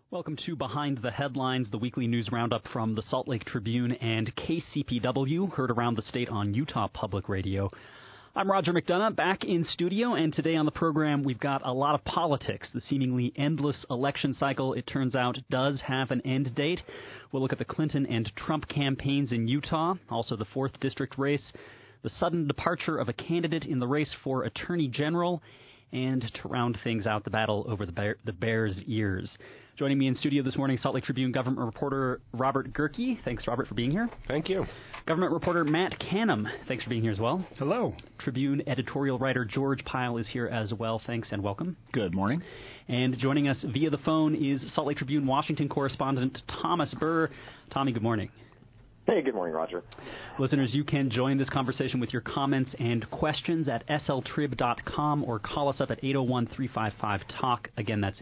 Welcome to Behind the Headlines, the weekly news roundup from the Salt Lake Tribune and KCPW, heard around the state on Utah Public Radio. I'm Roger McDonough, back in studio, and today on the program we've got a lot of politics. The seemingly endless election cycle, it turns out, does have an end date. We'll look at the Clinton and Trump campaigns in Utah, also the 4th District race, the sudden departure of a candidate in the race for Attorney General, and to round things out, the battle over the Bears' ears. Joining me in studio this morning, Salt Lake Tribune government reporter Robert Gehrke. Thanks, Robert, for being here. Thank you. Government reporter Matt Canham. Thanks for being here as well. Hello. Tribune editorial writer George Pyle is here as well. Thanks and welcome. Good morning. And joining us via the phone is Salt Lake Tribune Washington correspondent Thomas Burr. Tommy, good morning. Hey, good morning, Roger. Listeners, you can join this conversation with your comments and questions at sltrib.com or call us up at 801-355-TALK. Again, that's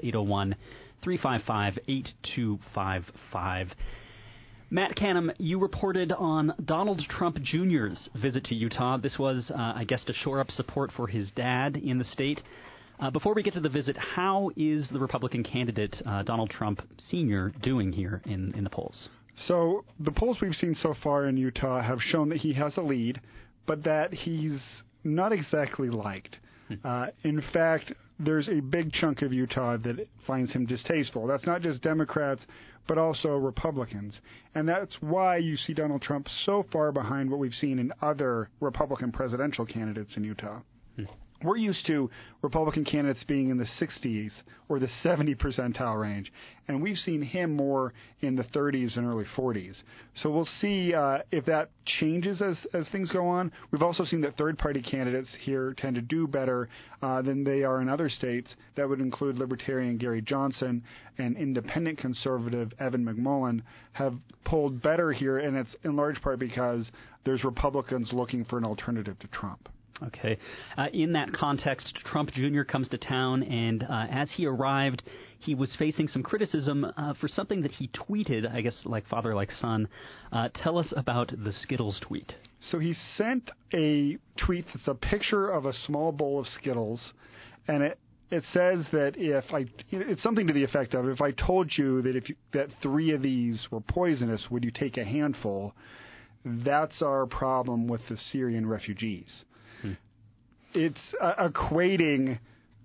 801-355-8255. Matt Canham, you reported on Donald Trump Jr.'s visit to Utah. This was, I guess, to shore up support for his dad in the state. Before we get to the visit, how is the Republican candidate, Donald Trump Sr., doing here in the polls? So the polls we've seen so far in Utah have shown that he has a lead, but that he's not exactly liked. In fact, there's a big chunk of Utah that finds him distasteful. That's not just Democrats, but also Republicans. And that's why you see Donald Trump so far behind what we've seen in other Republican presidential candidates in Utah. We're used to Republican candidates being in the 60s or the 70 percentile range, and we've seen him more in the 30s and early 40s. So we'll see if that changes as things go on. We've also seen that third-party candidates here tend to do better than they are in other states. That would include Libertarian Gary Johnson and Independent Conservative Evan McMullin have polled better here, and it's in large part because there's Republicans looking for an alternative to Trump. Okay. In that context, Trump Jr. comes to town, and as he arrived, he was facing some criticism for something that he tweeted, I guess like father, like son. Tell us about the Skittles tweet. So he sent a tweet that's a picture of a small bowl of Skittles, and it says that it's something to the effect of, if I told you that 3 of these were poisonous, would you take a handful? That's our problem with the Syrian refugees. It's equating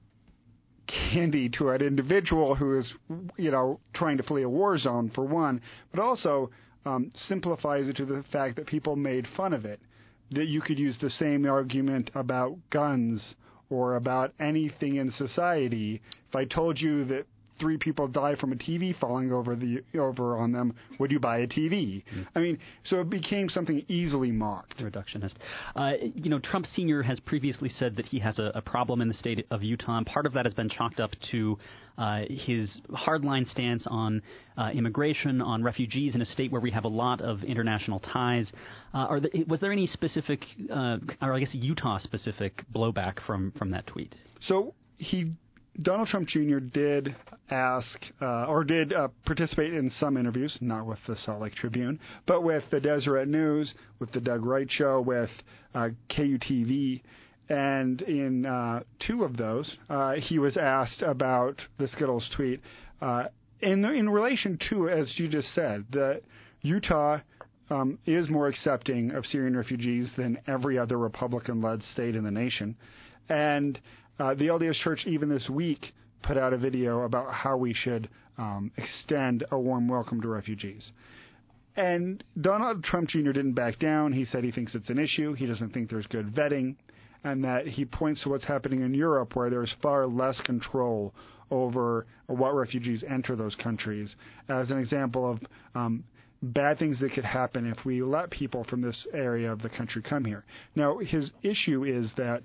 candy to an individual who is, trying to flee a war zone, for one, but also simplifies it to the fact that people made fun of it, that you could use the same argument about guns or about anything in society. If I told you that 3 people die from a TV falling over on them, would you buy a TV? I mean, so it became something easily mocked. Reductionist. Trump Sr. has previously said that he has a problem in the state of Utah, and part of that has been chalked up to his hardline stance on immigration, on refugees in a state where we have a lot of international ties. Was there any specific, or I guess Utah-specific blowback from that tweet? So Donald Trump Jr. did participate in some interviews, not with the Salt Lake Tribune, but with the Deseret News, with the Doug Wright Show, with KUTV, and in 2 of those, he was asked about the Skittles tweet in relation to, as you just said, that Utah is more accepting of Syrian refugees than every other Republican-led state in the nation, and the LDS Church, even this week, put out a video about how we should extend a warm welcome to refugees. And Donald Trump Jr. didn't back down. He said he thinks it's an issue. He doesn't think there's good vetting, and that he points to what's happening in Europe, where there's far less control over what refugees enter those countries, as an example of bad things that could happen if we let people from this area of the country come here. Now, his issue is that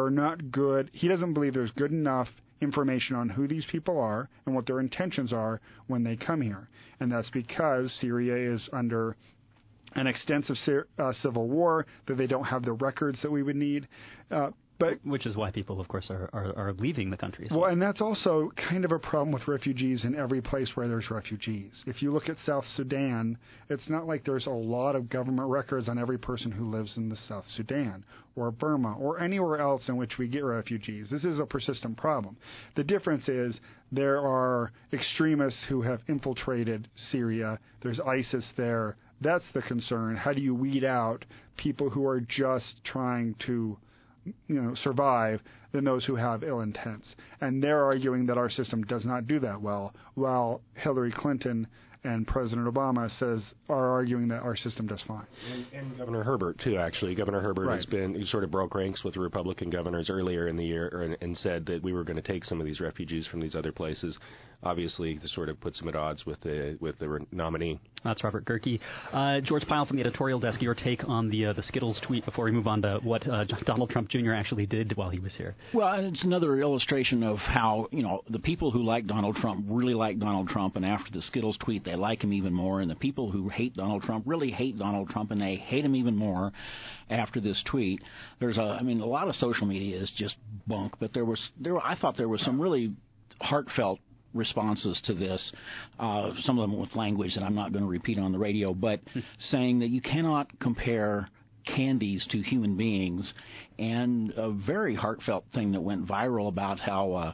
he doesn't believe there's good enough information on who these people are and what their intentions are when they come here. And that's because Syria is under an extensive civil war, that they don't have the records that we would need. Which is why people, of course, are leaving the country. Well, and that's also kind of a problem with refugees in every place where there's refugees. If you look at South Sudan, it's not like there's a lot of government records on every person who lives in the South Sudan or Burma or anywhere else in which we get refugees. This is a persistent problem. The difference is there are extremists who have infiltrated Syria. There's ISIS there. That's the concern. How do you weed out people who are just trying to survive than those who have ill intents? And they're arguing that our system does not do that well, while Hillary Clinton and President Obama are arguing that our system does fine. And Governor Herbert, too, actually. Governor Herbert right. he sort of broke ranks with the Republican governors earlier in the year and said that we were going to take some of these refugees from these other places, obviously to sort of put some at odds with the nominee. That's Robert Gehrke. George Pyle from the editorial desk, your take on the Skittles tweet before we move on to what Donald Trump Jr. actually did while he was here. Well, it's another illustration of how, the people who like Donald Trump really like Donald Trump, and after the Skittles tweet, they like him even more, and the people who hate Donald Trump really hate Donald Trump, and they hate him even more after this tweet. There's a lot of social media is just bunk, but I thought there was some really heartfelt responses to this, some of them with language that I'm not going to repeat on the radio, but saying that you cannot compare candies to human beings, and a very heartfelt thing that went viral about how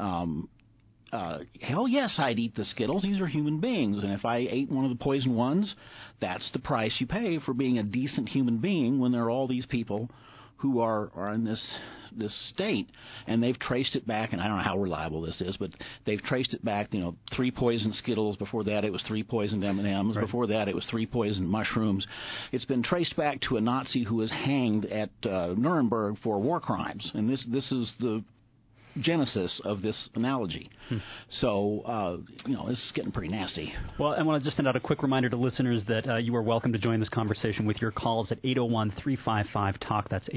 hell yes, I'd eat the Skittles. These are human beings, and if I ate one of the poison ones, that's the price you pay for being a decent human being when there are all these people who are in this state. And they've traced it back, and I don't know how reliable this is, but they've traced it back, 3 poisoned Skittles. Before that, it was 3 poisoned M&Ms. Right. Before that, it was 3 poisoned mushrooms. It's been traced back to a Nazi who was hanged at Nuremberg for war crimes. And this is the genesis of this analogy. So, this is getting pretty nasty. Well, I want to just send out a quick reminder to listeners that you are welcome to join this conversation with your calls at 801-355-TALK. That's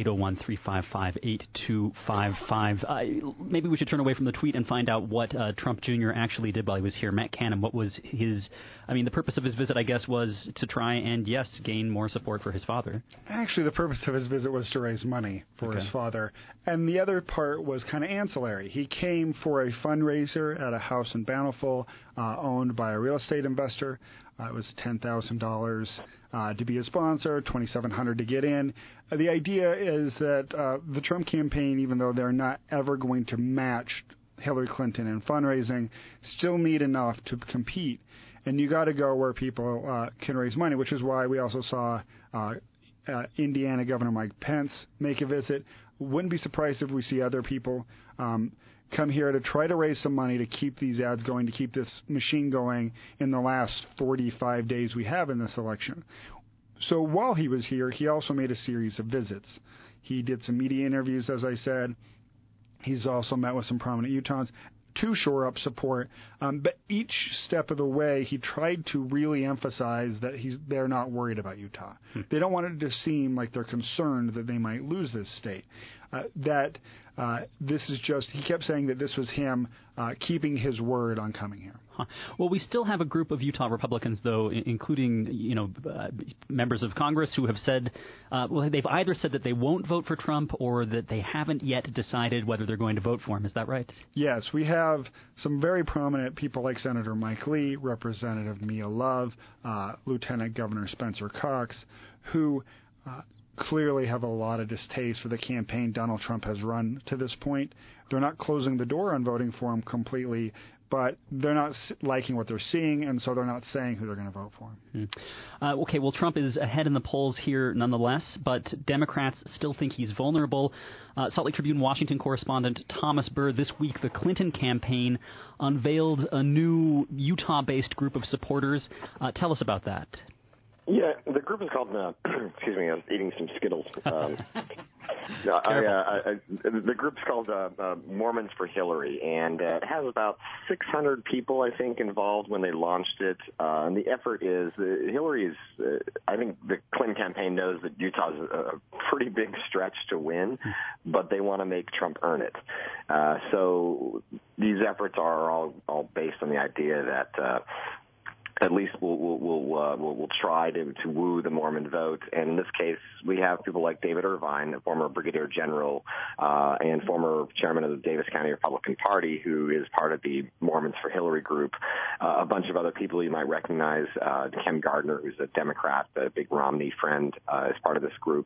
801-355-8255. Maybe we should turn away from the tweet and find out what Trump Jr. actually did while he was here. Matt Cannon, what was the purpose of his visit, I guess, was to try and, yes, gain more support for his father. Actually, the purpose of his visit was to raise money for his father. And the other part was kind of ancillary. He came for a fundraiser at a house in Bountiful owned by a real estate investor. It was $10,000 to be a sponsor, $2,700 to get in. The idea is that the Trump campaign, even though they're not ever going to match Hillary Clinton in fundraising, still need enough to compete. And you got to go where people can raise money, which is why we also saw Indiana Governor Mike Pence make a visit. Wouldn't be surprised if we see other people come here to try to raise some money to keep these ads going, to keep this machine going in the last 45 days we have in this election. So while he was here, he also made a series of visits. He did some media interviews, as I said. He's also met with some prominent Utahns to shore up support. But each step of the way, he tried to really emphasize that they're not worried about Utah. They don't want it to seem like they're concerned that they might lose this state. This is just, he kept saying that this was him keeping his word on coming here. Well, we still have a group of Utah Republicans, though, including members of Congress who have said, they've either said that they won't vote for Trump or that they haven't yet decided whether they're going to vote for him. Is that right? Yes, we have some very prominent people like Senator Mike Lee, Representative Mia Love, Lieutenant Governor Spencer Cox, who clearly have a lot of distaste for the campaign Donald Trump has run to this point. They're not closing the door on voting for him completely, but they're not liking what they're seeing, and so they're not saying who they're going to vote for. Okay, well, Trump is ahead in the polls here nonetheless, but Democrats still think he's vulnerable. Salt Lake Tribune Washington correspondent Thomas Burr, this week the Clinton campaign unveiled a new Utah-based group of supporters. Tell us about that. Yeah, the group is called, excuse me, I'm eating some Skittles. The group's called Mormons for Hillary, and it has about 600 people, I think, involved when they launched it. And the effort is, Hillary is, I think the Clinton campaign knows that Utah's a pretty big stretch to win, but they want to make Trump earn it. So these efforts are all based on the idea that at least we'll try to woo the Mormon vote. And in this case, we have people like David Irvine, a former brigadier general and former chairman of the Davis County Republican Party, who is part of the Mormons for Hillary group. A bunch of other people you might recognize, Ken Gardner, who's a Democrat, a big Romney friend, is part of this group.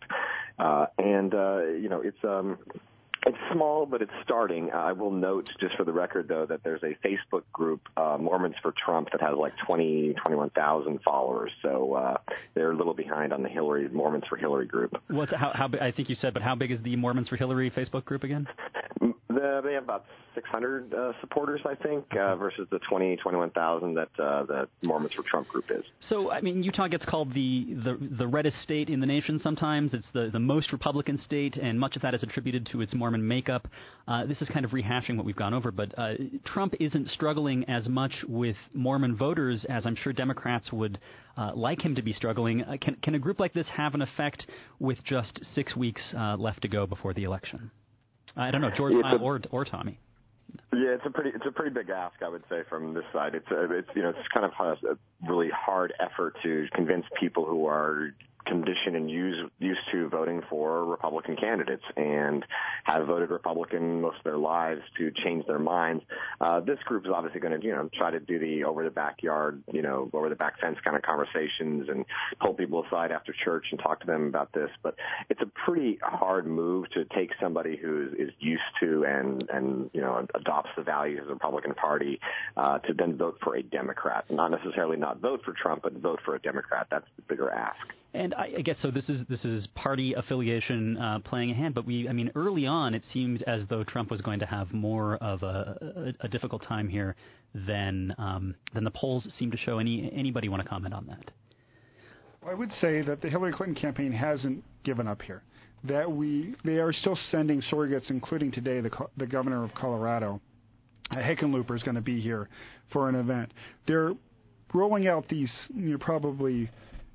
It's small, but it's starting. I will note, just for the record, though, that there's a Facebook group, Mormons for Trump, that has like 21,000 followers. So they're a little behind on the Mormons for Hillary group. How I think you said, but how big is the Mormons for Hillary Facebook group again? They have about 600 supporters, I think, versus the 21,000 that the Mormons for Trump group is. So, I mean, Utah gets called the reddest state in the nation sometimes. It's the most Republican state, and much of that is attributed to its Mormon makeup. This is kind of rehashing what we've gone over, but Trump isn't struggling as much with Mormon voters as I'm sure Democrats would like him to be struggling. Can a group like this have an effect with just 6 weeks left to go before the election? I don't know, George or Tommy. Yeah, it's a pretty big ask, I would say, from this side. It's kind of a really hard effort to convince people who are conditioned and used to voting for Republican candidates and have voted Republican most of their lives to change their minds. This group is obviously going to, try to do the over the backyard, over the back fence kind of conversations and pull people aside after church and talk to them about this. But it's a pretty hard move to take somebody who is used to and adopts the values of the Republican Party to then vote for a Democrat. Not necessarily not vote for Trump, but vote for a Democrat. That's the bigger ask. And I guess so. This is party affiliation playing a hand. But early on, it seemed as though Trump was going to have more of a difficult time here than the polls seem to show. Anybody want to comment on that? I would say that the Hillary Clinton campaign hasn't given up here. That they are still sending surrogates, including today the governor of Colorado, Hickenlooper, is going to be here for an event. They're rolling out these probably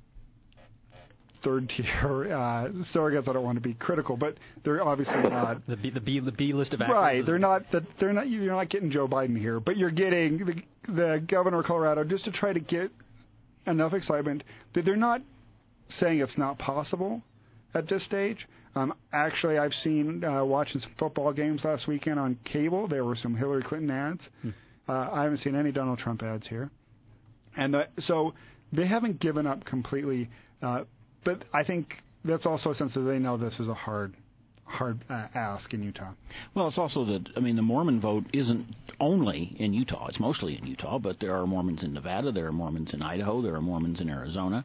third-tier surrogates. I don't want to be critical, but they're obviously not the B list of actors. Right, they're not. You're not getting Joe Biden here, but you're getting the governor of Colorado just to try to get enough excitement that they're not saying it's not possible at this stage. Actually, I've seen watching some football games last weekend on cable. There were some Hillary Clinton ads. I haven't seen any Donald Trump ads here, and so they haven't given up completely. But I think that's also a sense that they know this is a hard ask in Utah. Well, it's also that, the Mormon vote isn't only in Utah. It's mostly in Utah, but there are Mormons in Nevada, there are Mormons in Idaho, there are Mormons in Arizona,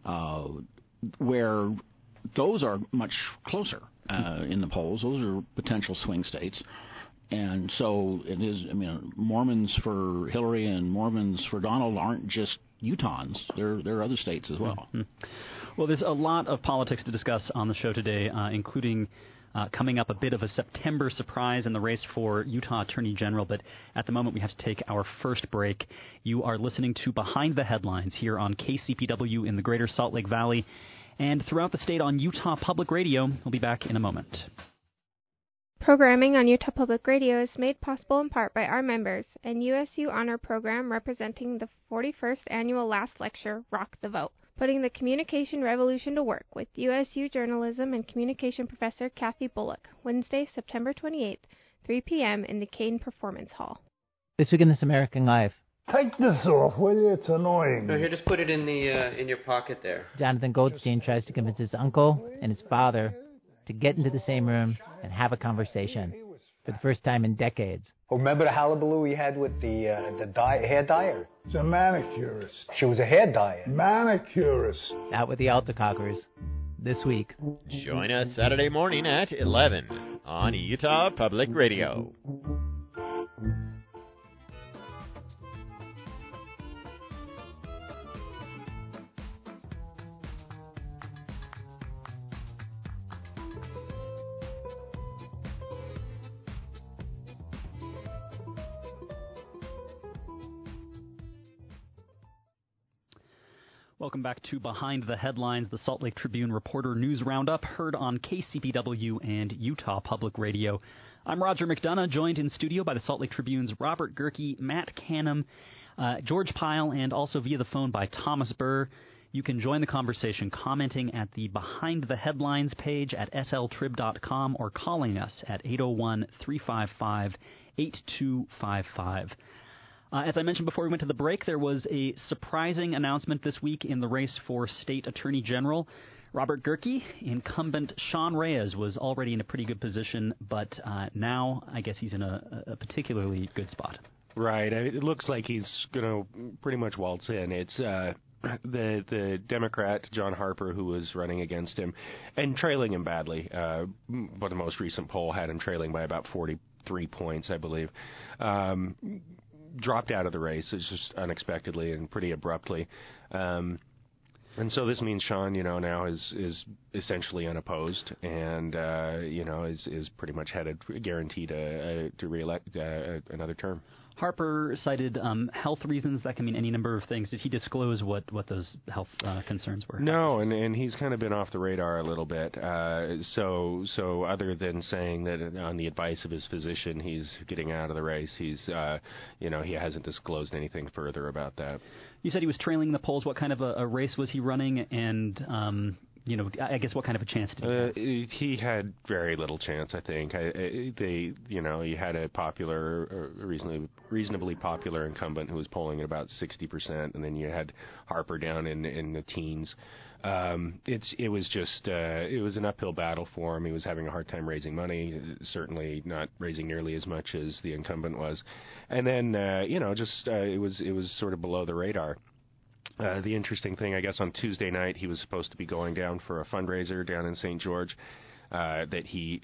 where those are much closer in the polls. Those are potential swing states. And so it is, Mormons for Hillary and Mormons for Donald aren't just Utahns. There are other states as well. Mm-hmm. Well, there's a lot of politics to discuss on the show today, including coming up a bit of a September surprise in the race for Utah Attorney General. But at the moment, we have to take our first break. You are listening to Behind the Headlines here on KCPW in the Greater Salt Lake Valley and throughout the state on Utah Public Radio. We'll be back in a moment. Programming on Utah Public Radio is made possible in part by our members and USU Honor Program representing the 41st Annual Last Lecture, Rock the Vote, putting the communication revolution to work with USU journalism and communication professor Kathy Bullock, Wednesday, September 28th, 3 p.m. in the Kane Performance Hall. This week in This American Life. Take this off, will you? It's annoying. No, here, just put it in your pocket there. Jonathan Goldstein tries to convince his uncle and his father to get into the same room and have a conversation for the first time in decades. Oh, remember the hullabaloo we had with the hair dyer? It's a manicurist. She was a hair dyer. Manicurist. Out with the Altacockers this week. Join us Saturday morning at 11 on Utah Public Radio. Welcome back to Behind the Headlines, the Salt Lake Tribune Reporter News Roundup, heard on KCPW and Utah Public Radio. I'm Roger McDonough, joined in studio by the Salt Lake Tribune's Robert Gehrke, Matt Canham, George Pyle, and also via the phone by Thomas Burr. You can join the conversation commenting at the Behind the Headlines page at sltrib.com or calling us at 801-355-8255. As I mentioned before we went to the break, there was a surprising announcement this week in the race for State Attorney General. Robert Gehrke, incumbent Sean Reyes, was already in a pretty good position, but now I guess he's in a particularly good spot. Right. It looks like he's going to pretty much waltz in. It's the Democrat, John Harper, who was running against him and trailing him badly. But the most recent poll had him trailing by about 43 points, I believe. Dropped out of the race. It's just unexpectedly and pretty abruptly. And so this means Sean, now is essentially unopposed and, is pretty much guaranteed to reelect another term. Harper cited health reasons. That can mean any number of things. Did he disclose what those health concerns were? No, and he's kind of been off the radar a little bit. So other than saying that on the advice of his physician he's getting out of the race, he hasn't disclosed anything further about that. You said he was trailing the polls. What kind of a race was he running? And I guess what kind of a chance did he have? He had very little chance, I think. He had a popular, reasonably popular incumbent who was polling at about 60%, and then you had Harper down in the teens. It was an uphill battle for him. He was having a hard time raising money, certainly not raising nearly as much as the incumbent was. And then, it was sort of below the radar. The interesting thing, I guess, on Tuesday night, he was supposed to be going down for a fundraiser down in St. George that he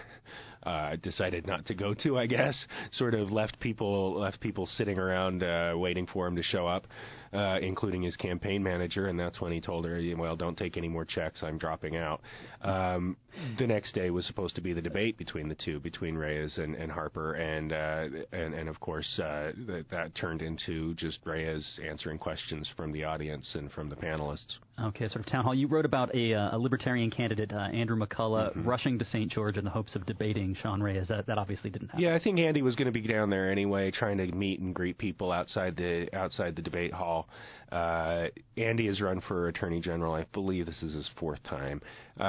decided not to go to, I guess. Sort of left people sitting around waiting for him to show up, including his campaign manager, and that's when he told her, well, don't take any more checks, I'm dropping out. The next day was supposed to be the debate between the two, between Reyes and Harper, and of course that turned into just Reyes answering questions from the audience and from the panelists. Okay, sort of town hall. You wrote about a libertarian candidate, Andrew McCullough, rushing to St. George in the hopes of debating Sean Reyes. That obviously didn't happen. Yeah, I think Andy was going to be down there anyway, trying to meet and greet people outside the debate hall. Andy has run for Attorney General. I believe this is his fourth time.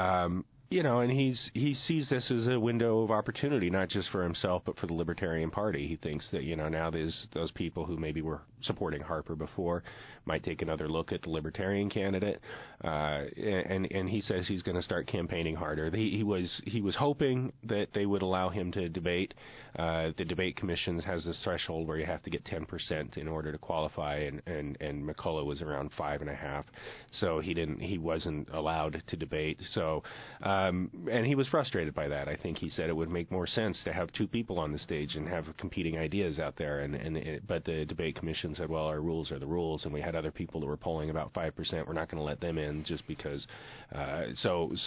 And he sees this as a window of opportunity, not just for himself, but for the Libertarian Party. He thinks that, now there's those people who maybe were supporting Harper before might take another look at the Libertarian candidate. And he says he's going to start campaigning harder. He was hoping that they would allow him to debate. The debate commission has this threshold where you have to get 10% in order to qualify, and McCullough was around 5.5%, so he wasn't allowed to debate. So. And he was frustrated by that. I think he said it would make more sense to have two people on the stage and have competing ideas out there. But the debate commission said, well, our rules are the rules, and we had other people that were polling about 5%. We're not going to let them in just because. That's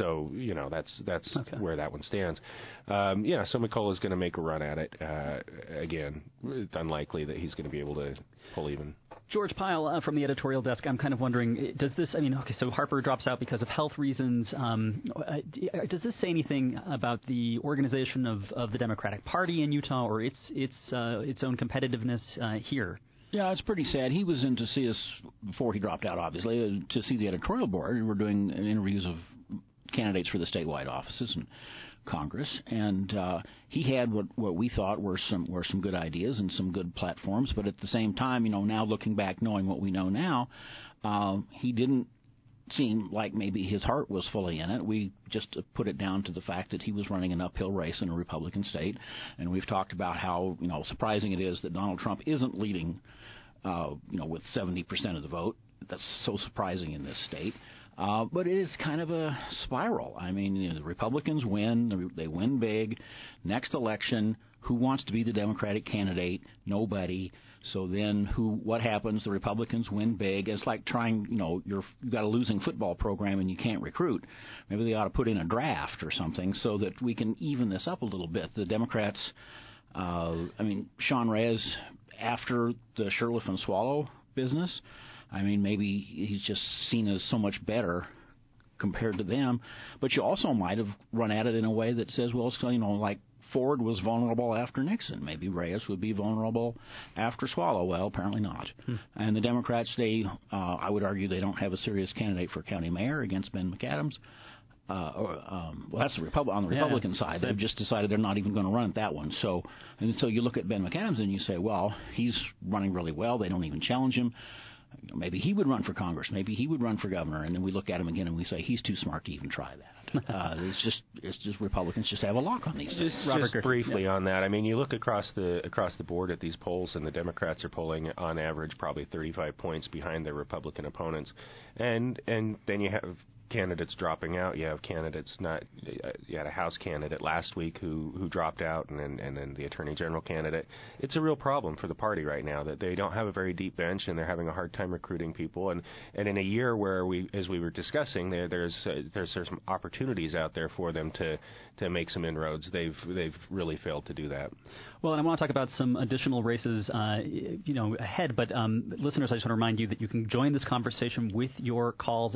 okay. Where that one stands. So McCullough is going to make a run at it again. It's unlikely that he's going to be able to pull even. George Pyle from the editorial desk, I'm kind of wondering, does this, so Harper drops out because of health reasons. Does this say anything about the organization of the Democratic Party in Utah or its own competitiveness here? Yeah, it's pretty sad. He was in to see us before he dropped out, obviously, to see the editorial board. We're doing interviews of candidates for the statewide offices and Congress, and he had what we thought were some good ideas and some good platforms. But at the same time, now looking back, knowing what we know now, he didn't seem like maybe his heart was fully in it. We just put it down to the fact that he was running an uphill race in a Republican state, and we've talked about how surprising it is that Donald Trump isn't leading, with 70% of the vote. That's so surprising in this state. But it is kind of a spiral. The Republicans win. They win big. Next election, who wants to be the Democratic candidate? Nobody. So then what happens? The Republicans win big. It's like trying, you've got a losing football program and you can't recruit. Maybe they ought to put in a draft or something so that we can even this up a little bit. The Democrats, Sean Reyes, after the Shurtleff and Swallow business, I mean, maybe he's just seen as so much better compared to them. But you also might have run at it in a way that says, well, it's, like Ford was vulnerable after Nixon. Maybe Reyes would be vulnerable after Swallow. Well, apparently not. And the Democrats, I would argue they don't have a serious candidate for county mayor against Ben McAdams. Well, that's on the Republican side. They've just decided they're not even going to run at that one. So you look at Ben McAdams and you say, well, he's running really well. They don't even challenge him. Maybe he would run for Congress. Maybe he would run for governor. And then we look at him again and we say he's too smart to even try that. It's just Republicans just have a lock on these things. Just briefly on that. I mean, you look across the board at these polls, and the Democrats are polling on average probably 35 points behind their Republican opponents, and then you have candidates dropping out. You have candidates you had a House candidate last week who dropped out, and then the Attorney General candidate. It's a real problem for the party right now that they don't have a very deep bench, and they're having a hard time recruiting people. And in a year where as we were discussing, there's some opportunities out there for them to make some inroads. They've really failed to do that. Well, and I want to talk about some additional races, ahead. But listeners, I just want to remind you that you can join this conversation with your calls,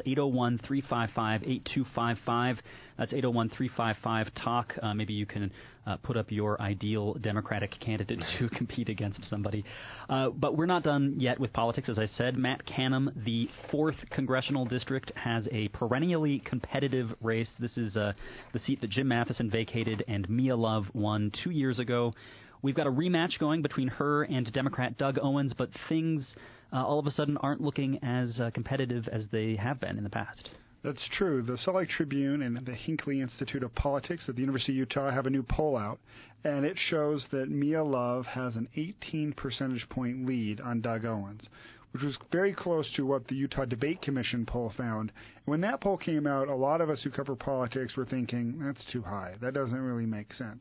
801-355-8255. That's 801-355-TALK. Maybe you can put up your ideal Democratic candidate to compete against somebody. But we're not done yet with politics, as I said. Matt Canham, the 4th Congressional District, has a perennially competitive race. This is the seat that Jim Matheson vacated and Mia Love won 2 years ago. We've got a rematch going between her and Democrat Doug Owens, but things all of a sudden aren't looking as competitive as they have been in the past. That's true. The Salt Lake Tribune and the Hinckley Institute of Politics at the University of Utah have a new poll out, and it shows that Mia Love has an 18 percentage point lead on Doug Owens, which was very close to what the Utah Debate Commission poll found. When that poll came out, a lot of us who cover politics were thinking, that's too high. That doesn't really make sense.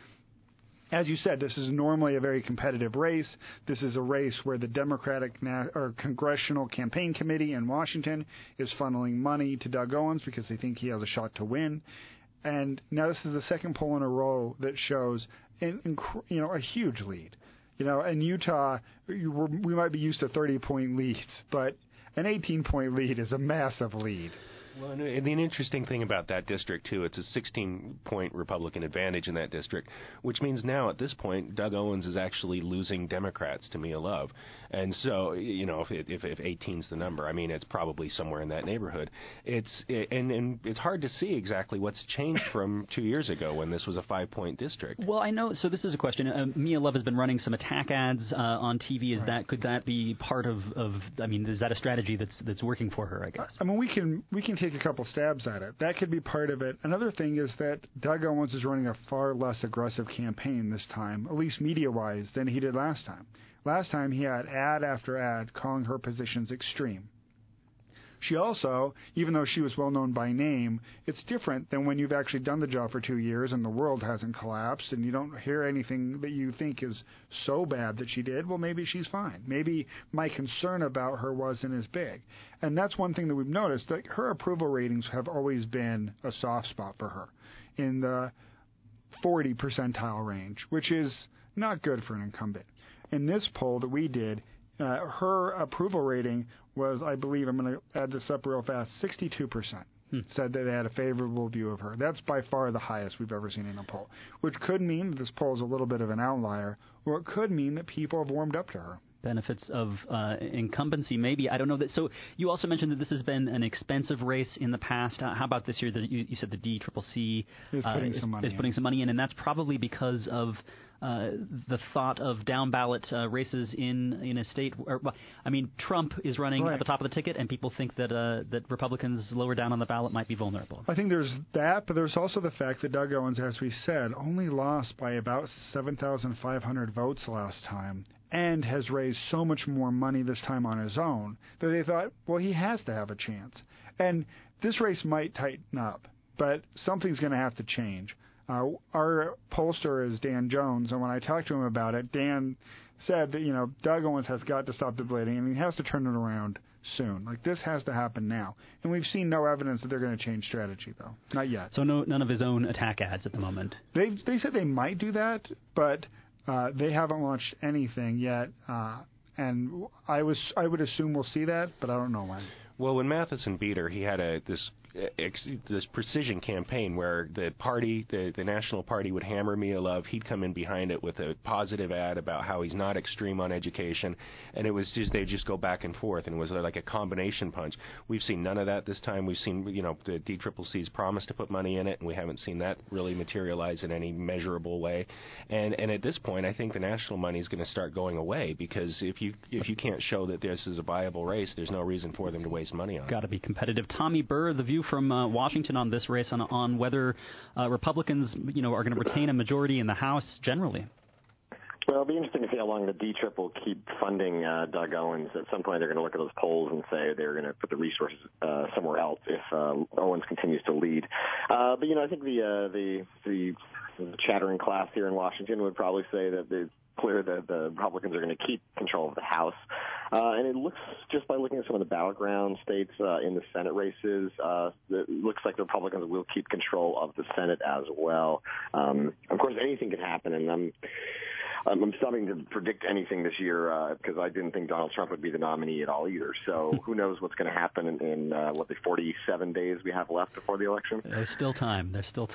As you said, this is normally a very competitive race. This is a race where the Democratic Congressional Campaign Committee in Washington is funneling money to Doug Owens because they think he has a shot to win. And now this is the second poll in a row that shows a huge lead. In Utah, we might be used to 30-point leads, but an 18-point lead is a massive lead. Well, and the interesting thing about that district, too, it's a 16-point Republican advantage in that district, which means now at this point, Doug Owens is actually losing Democrats to Mia Love. And so, if 18's the number, I mean, it's probably somewhere in that neighborhood. And it's hard to see exactly what's changed from 2 years ago when this was a 5-point district. Well, I know. So this is a question. Mia Love has been running some attack ads on TV. Could that be part of? I mean, is that a strategy that's working for her? I guess. I mean, we can take a couple stabs at it. That could be part of it. Another thing is that Doug Owens is running a far less aggressive campaign this time, at least media-wise, than he did last time. Last time he had ad after ad calling her positions extreme. She also, even though she was well known by name, it's different than when you've actually done the job for 2 years and the world hasn't collapsed and you don't hear anything that you think is so bad that she did. Well, maybe she's fine. Maybe my concern about her wasn't as big. And that's one thing that we've noticed, that her approval ratings have always been a soft spot for her in the 40 percentile range, which is not good for an incumbent. In this poll that we did, her approval rating was, I believe, I'm going to add this up real fast, 62%. Said that they had a favorable view of her. That's by far the highest we've ever seen in a poll, which could mean that this poll is a little bit of an outlier, or it could mean that people have warmed up to her. Benefits of incumbency, maybe. I don't know. So you also mentioned that this has been an expensive race in the past. How about this year? You said the DCCC is putting some money in, and that's probably because of the thought of down-ballot races in a state. Trump is running at the top of the ticket, and people think that Republicans lower down on the ballot might be vulnerable. I think there's that, but there's also the fact that Doug Owens, as we said, only lost by about 7,500 votes last time, and has raised so much more money this time on his own that they thought, well, he has to have a chance. And this race might tighten up, but something's going to have to change. Our pollster is Dan Jones, and when I talked to him about it, Dan said that, Doug Owens has got to stop debating, and he has to turn it around soon. Like, this has to happen now. And we've seen no evidence that they're going to change strategy, though. Not yet. So none of his own attack ads at the moment? They said they might do that, but they haven't launched anything yet. And I would assume we'll see that, but I don't know when. Well, when Matheson beat her, he had this precision campaign where the party, the National Party, would hammer Mia Love. He'd come in behind it with a positive ad about how he's not extreme on education, and it was just they'd just go back and forth, and it was like a combination punch. We've seen none of that this time. We've seen, the DCCC's promised to put money in it, and we haven't seen that really materialize in any measurable way. And at this point, I think the national money is going to start going away, because if you can't show that this is a viable race, there's no reason for them to waste money on it. Got to be competitive. Tommy Burr, The View from Washington on this race, on whether Republicans, are going to retain a majority in the House generally. Well, it'll be interesting to see how long the D-Trip will keep funding Doug Owens. At some point, they're going to look at those polls and say they're going to put the resources somewhere else if Owens continues to lead. But I think the chattering class here in Washington would probably say that it's clear that the Republicans are going to keep control of the House. And it looks, just by looking at some of the battleground states in the Senate races, it looks like the Republicans will keep control of the Senate as well. Of course, anything can happen, and I'm starting to predict anything this year because I didn't think Donald Trump would be the nominee at all either. So who knows what's going to happen in the 47 days we have left before the election? There's still time.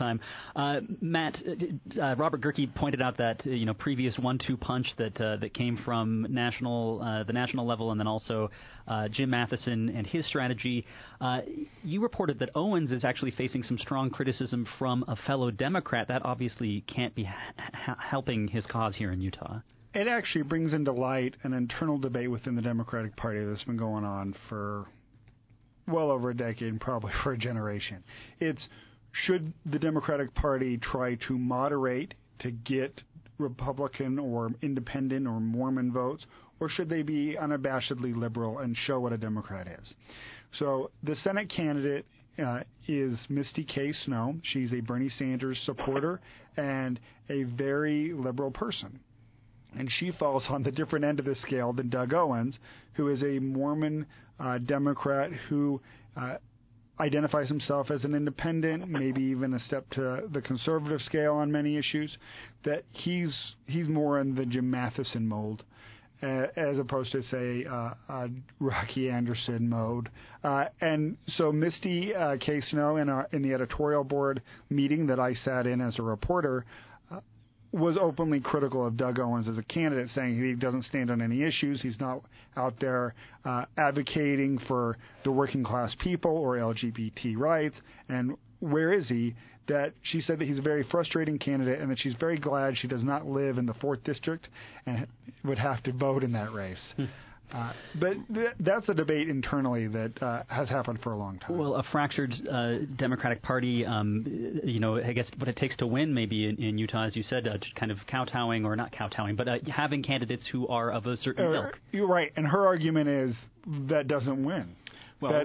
Matt, Robert Gehrke pointed out that previous 1-2 punch that came from the national level, and then also Jim Matheson and his strategy. You reported that Owens is actually facing some strong criticism from a fellow Democrat. That obviously can't be helping his cause here in Utah. It actually brings into light an internal debate within the Democratic Party that's been going on for well over a decade and probably for a generation. It's, should the Democratic Party try to moderate to get Republican or independent or Mormon votes, or should they be unabashedly liberal and show what a Democrat is? So the Senate candidate is Misty K. Snow. She's a Bernie Sanders supporter and a very liberal person. And she falls on the different end of the scale than Doug Owens, who is a Mormon Democrat who identifies himself as an independent, maybe even a step to the conservative scale on many issues. That he's more in the Jim Matheson mold, as opposed to, say, Rocky Anderson mode. And so Misty K. Snow, in the editorial board meeting that I sat in as a reporter, was openly critical of Doug Owens as a candidate, saying he doesn't stand on any issues. He's not out there advocating for the working class people or LGBT rights. And where is he? That she said that he's a very frustrating candidate and that she's very glad she does not live in the 4th District and would have to vote in that race. But that's a debate internally that has happened for a long time. Well, a fractured Democratic Party, I guess what it takes to win maybe in Utah, as you said, kind of kowtowing, or not kowtowing, but having candidates who are of a certain ilk. You're right, and her argument is that doesn't win. Well,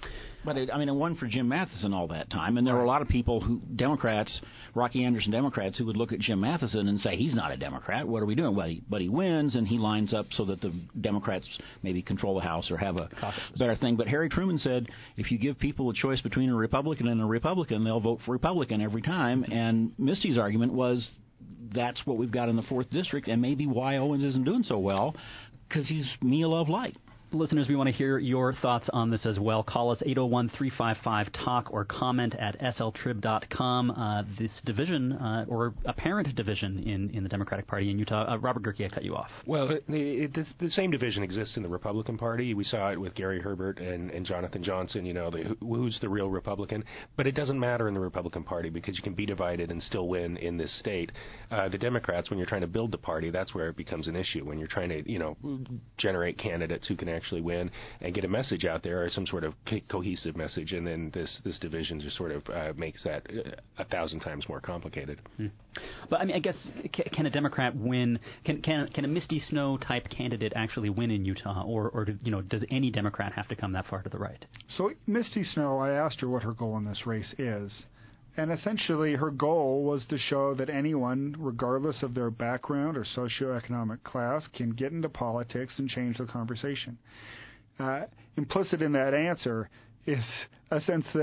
it won for Jim Matheson all that time, and there were a lot of people Democrats, Rocky Anderson Democrats, who would look at Jim Matheson and say, he's not a Democrat, what are we doing? But he wins, and he lines up so that the Democrats maybe control the House or have a better thing. But Harry Truman said, if you give people a choice between a Republican and a Republican, they'll vote for Republican every time. And Misty's argument was, that's what we've got in the 4th District, and maybe why Owens isn't doing so well, because he's Mia Love light. Listeners, we want to hear your thoughts on this as well. Call us 801-355-TALK or comment at sltrib.com. This division, or apparent division in the Democratic Party in Utah. Robert Gehrke, I cut you off. Well, the same division exists in the Republican Party. We saw it with Gary Herbert and Jonathan Johnson, who's the real Republican. But it doesn't matter in the Republican Party because you can be divided and still win in this state. The Democrats, when you're trying to build the party, that's where it becomes an issue. When you're trying to, generate candidates who can actually win and get a message out there, or some sort of cohesive message, and then this division just sort of makes that 1,000 times more complicated. But I guess, can a Democrat win? Can a Misty Snow type candidate actually win in Utah, or does any Democrat have to come that far to the right? So Misty Snow, I asked her what her goal in this race is. And essentially, her goal was to show that anyone, regardless of their background or socioeconomic class, can get into politics and change the conversation. Implicit in that answer is a sense that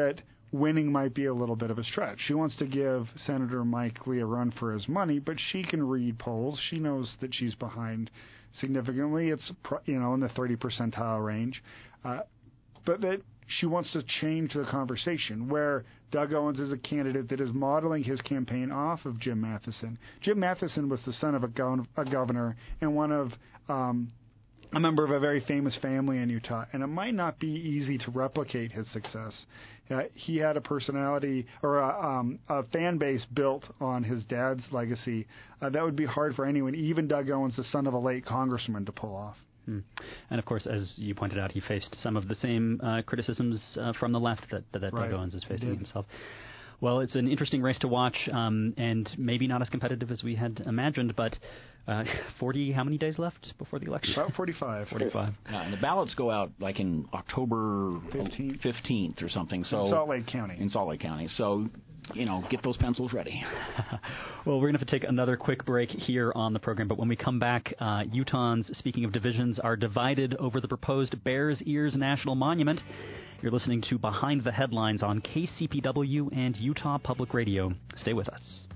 winning might be a little bit of a stretch. She wants to give Senator Mike Lee a run for his money, but she can read polls. She knows that she's behind significantly. It's in the 30 percentile range, but that she wants to change the conversation where Doug Owens is a candidate that is modeling his campaign off of Jim Matheson. Jim Matheson was the son of a governor and one of a member of a very famous family in Utah, and it might not be easy to replicate his success. He had a personality or a fan base built on his dad's legacy that would be hard for anyone, even Doug Owens, the son of a late congressman, to pull off. And of course, as you pointed out, he faced some of the same criticisms from the left that right. Doug Owens is facing himself. Well, it's an interesting race to watch, and maybe not as competitive as we had imagined, but 40, how many days left before the election? About 45. 45. Yeah, and the ballots go out like in October 15th or something. So in Salt Lake County. In Salt Lake County. So, get those pencils ready. Well, we're going to have to take another quick break here on the program, but when we come back, Utahns, speaking of divisions, are divided over the proposed Bears Ears National Monument. You're listening to Behind the Headlines on KCPW and Utah Public Radio. Stay with us.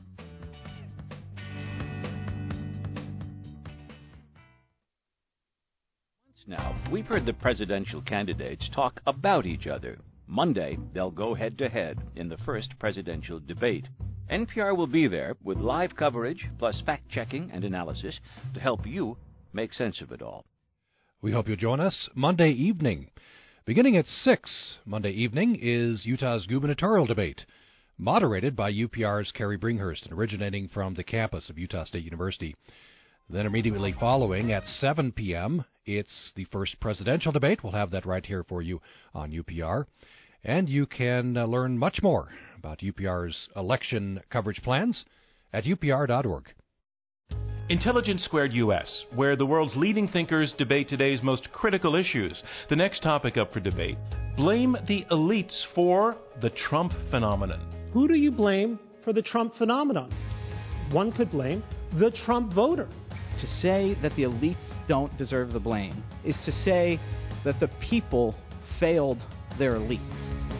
Now, we've heard the presidential candidates talk about each other. Monday, they'll go head-to-head in the first presidential debate. NPR will be there with live coverage, plus fact-checking and analysis to help you make sense of it all. We hope you'll join us Monday evening. Beginning at 6 Monday evening is Utah's gubernatorial debate, moderated by UPR's Carrie Bringhurst and originating from the campus of Utah State University. Then immediately following at 7 p.m., it's the first presidential debate. We'll have that right here for you on UPR. And you can learn much more about UPR's election coverage plans at upr.org. Intelligence Squared US, where the world's leading thinkers debate today's most critical issues. The next topic up for debate: blame the elites for the Trump phenomenon. Who do you blame for the Trump phenomenon? One could blame the Trump voter. To say that the elites don't deserve the blame is to say that the people failed their elites.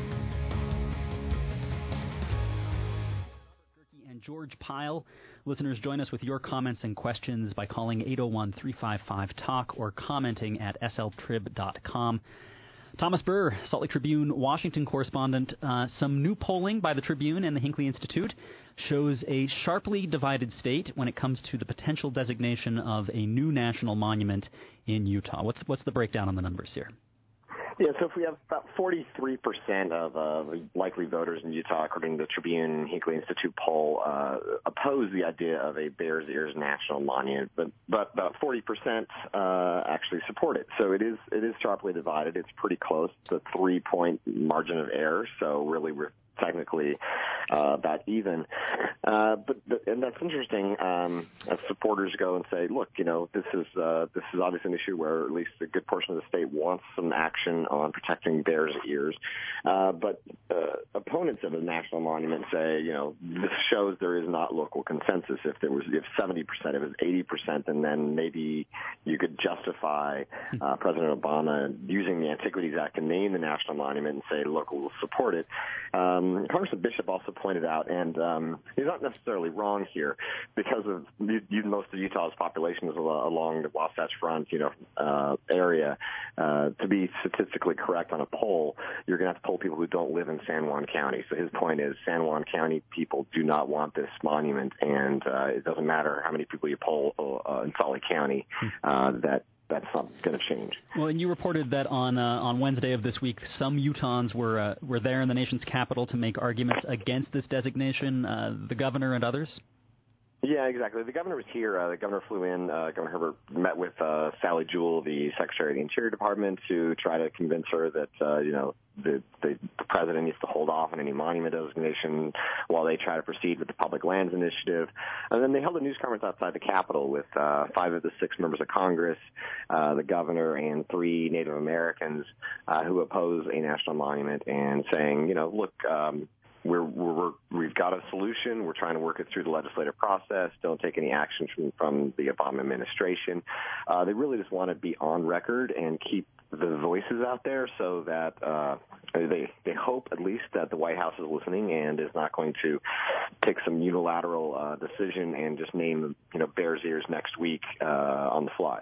And George Pyle. Listeners, join us with your comments and questions by calling 801-355-TALK or commenting at sltrib.com. Thomas Burr, Salt Lake Tribune, Washington correspondent. Some new polling by the Tribune and the Hinckley Institute shows a sharply divided state when it comes to the potential designation of a new national monument in Utah. What's the breakdown on the numbers here? Yeah, so if we have about 43% of likely voters in Utah, according to the Tribune Hinckley Institute poll, oppose the idea of a Bears Ears National Monument, but about 40% actually support it. So it is sharply divided. It's pretty close. It's a 3-point margin of error. So really, we're technically about even. And that's interesting as supporters go and say, look, this is obviously an issue where at least a good portion of the state wants some action on protecting bears' ears. But opponents of a national monument say, this shows there is not local consensus. If 70%, if it was 80%, and then maybe you could justify President Obama using the Antiquities Act to name the national monument and say local will support it. Congressman Bishop also pointed out, and he's not necessarily wrong here, because of most of Utah's population is along the Wasatch Front, area. To be statistically correct on a poll, you're going to have to poll people who don't live in San Juan County. So his point is San Juan County people do not want this monument, and it doesn't matter how many people you poll in Salt Lake County, that's not going to change. Well, and you reported that on Wednesday of this week, some Utahns were there in the nation's capital to make arguments against this designation, the governor and others? Yeah, exactly. The governor was here. The governor flew in. Governor Herbert met with Sally Jewell, the Secretary of the Interior Department, to try to convince her that, the president needs to hold off on any monument designation while they try to proceed with the Public Lands Initiative. And then they held a news conference outside the Capitol with 5 of the 6 members of Congress, the governor, and 3 Native Americans who oppose a national monument, and saying, look, we've got a solution. We're trying to work it through the legislative process. Don't take any action from the Obama administration. They really just want to be on record and keep the voices out there so that they hope at least that the White House is listening and is not going to take some unilateral decision and just name Bears Ears next week on the fly.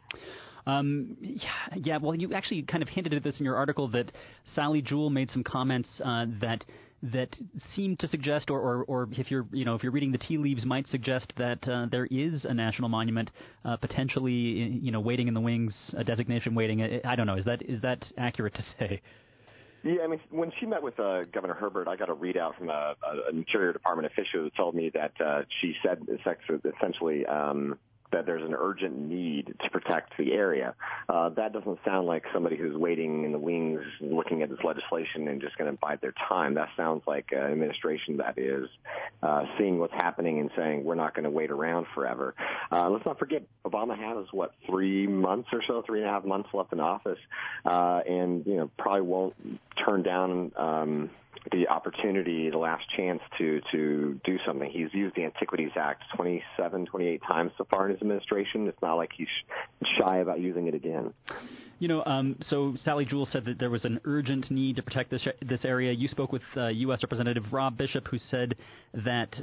Well, you actually kind of hinted at this in your article that Sally Jewell made some comments that seem to suggest, or if you're reading the tea leaves, might suggest that there is a national monument potentially waiting in the wings, a designation waiting. I don't know. Is that accurate to say? Yeah, I mean, when she met with Governor Herbert, I got a readout from an Interior Department official who told me that she said essentially that there's an urgent need to protect the area. That doesn't sound like somebody who's waiting in the wings looking at this legislation and just going to bide their time. That sounds like an administration that is seeing what's happening and saying we're not going to wait around forever. Let's not forget, Obama has, 3 months or so, 3.5 months left in office, and probably won't turn down the opportunity, the last chance to do something. He's used the Antiquities Act 28 times so far in his administration. It's not like he's shy about using it again. So Sally Jewell said that there was an urgent need to protect this area. You spoke with U.S. Representative Rob Bishop, who said that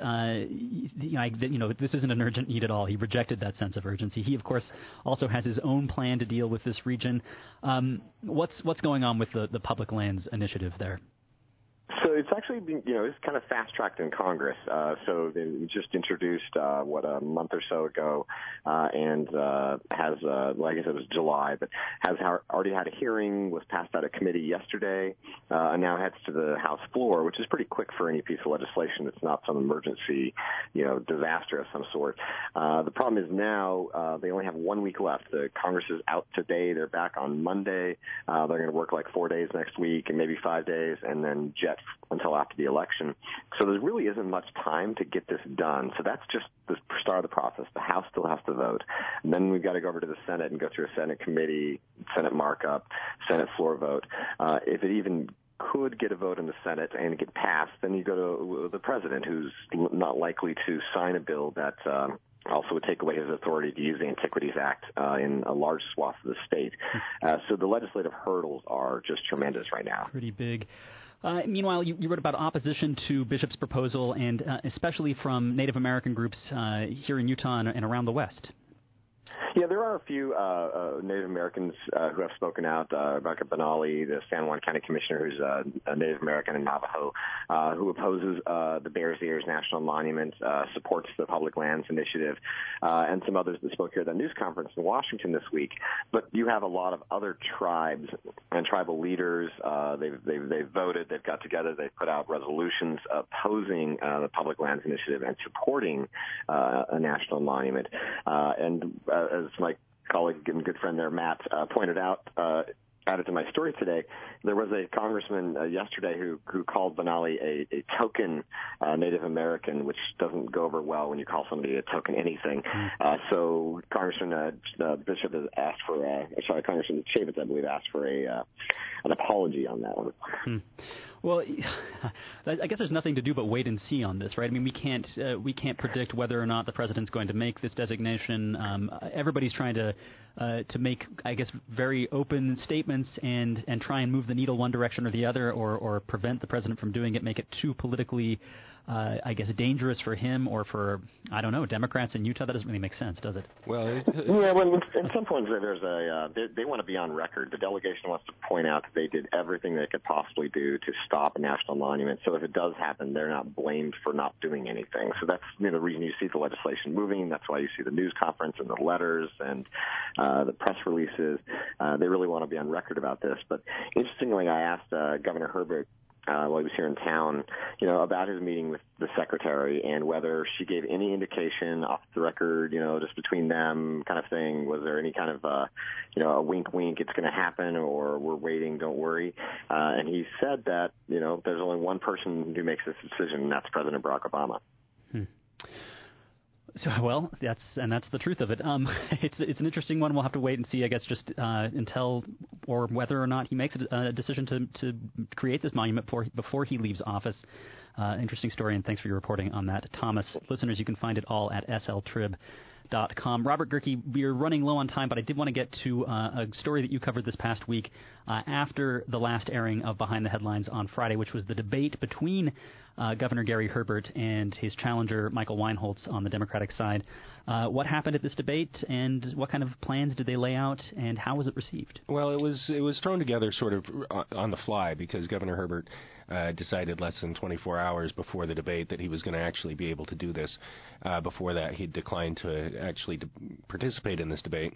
this isn't an urgent need at all. He rejected that sense of urgency. He, of course, also has his own plan to deal with this region. What's going on with the Public Lands Initiative there? So it's actually been, it's kind of fast-tracked in Congress. So they just introduced, a month or so ago, and has, like I said, it was July, but has already had a hearing, was passed out of committee yesterday, and now heads to the House floor, which is pretty quick for any piece of legislation. It's not some emergency, disaster of some sort. The problem is now they only have 1 week left. The Congress is out today. They're back on Monday. They're going to work like 4 days next week and maybe 5 days, and then jet until after the election. So there really isn't much time to get this done. So that's just the start of the process. The House still has to vote. And then we've got to go over to the Senate and go through a Senate committee, Senate markup, Senate floor vote. If it even could get a vote in the Senate and get passed, then you go to the president, who's not likely to sign a bill that also would take away his authority to use the Antiquities Act in a large swath of the state. So the legislative hurdles are just tremendous right now. Pretty big. Meanwhile, you wrote about opposition to Bishop's proposal, and especially from Native American groups here in Utah and around the West. Yeah, there are a few Native Americans who have spoken out. Rebecca Benally, the San Juan County Commissioner, who's a Native American and Navajo, who opposes the Bears Ears National Monument, supports the Public Lands Initiative, and some others that spoke here at the news conference in Washington this week. But you have a lot of other tribes and tribal leaders. They've voted. They've got together. They've put out resolutions opposing the Public Lands Initiative and supporting a national monument. As my colleague and good friend there, Matt, pointed out, added to my story today, there was a congressman yesterday who called Benally a token Native American, which doesn't go over well when you call somebody a token anything. So Congressman Bishop has asked for, Congressman Chavez, I believe, asked for an apology on that one. Well, I guess there's nothing to do but wait and see on this, right? I mean, we can't predict whether or not the president's going to make this designation. Everybody's trying to make, I guess, very open statements and try and move the needle one direction or the other, or prevent the president from doing it, make it too politically, I guess, dangerous for him or for, I don't know, Democrats in Utah. That doesn't really make sense, does it? Well, in some points there's they want to be on record. The delegation wants to point out that they did everything they could possibly do to stop a national monument. So if it does happen, they're not blamed for not doing anything. So that's the reason you see the legislation moving. That's why you see the news conference and the letters and the press releases. They really want to be on record about this. But interestingly, I asked Governor Herbert while he was here in town, about his meeting with the secretary and whether she gave any indication off the record, just between them kind of thing. Was there any kind of, a wink, wink, it's going to happen, or we're waiting, don't worry. And he said that, there's only one person who makes this decision, and that's President Barack Obama. Well, that's the truth of it. It's an interesting one. We'll have to wait and see, I guess, just until or whether or not he makes a decision to create this monument before he leaves office. Interesting story, and thanks for your reporting on that, Thomas. Listeners, you can find it all at sltrib.com. Robert Gehrke, we're running low on time, but I did want to get to a story that you covered this past week after the last airing of Behind the Headlines on Friday, which was the debate between Governor Gary Herbert and his challenger Michael Weinholz on the Democratic side. What happened at this debate, and what kind of plans did they lay out, and how was it received? Well, it was thrown together sort of on the fly because Governor Herbert decided less than 24 hours before the debate that he was going to actually be able to do this. Before that, he declined to actually participate in this debate.